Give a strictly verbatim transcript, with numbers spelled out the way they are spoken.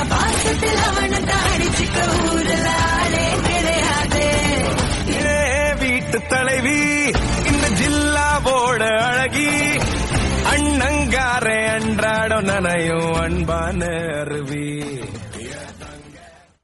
பாசத்தில் அவனை தாடிச்சுக்க ஊரல ஆளே கிடையாது. வீட்டு தலைவி இந்த ஜில்லாவோட அழகி, அண்ணங்காரே அன்றாடம் நனையும் அன்பான அருவி.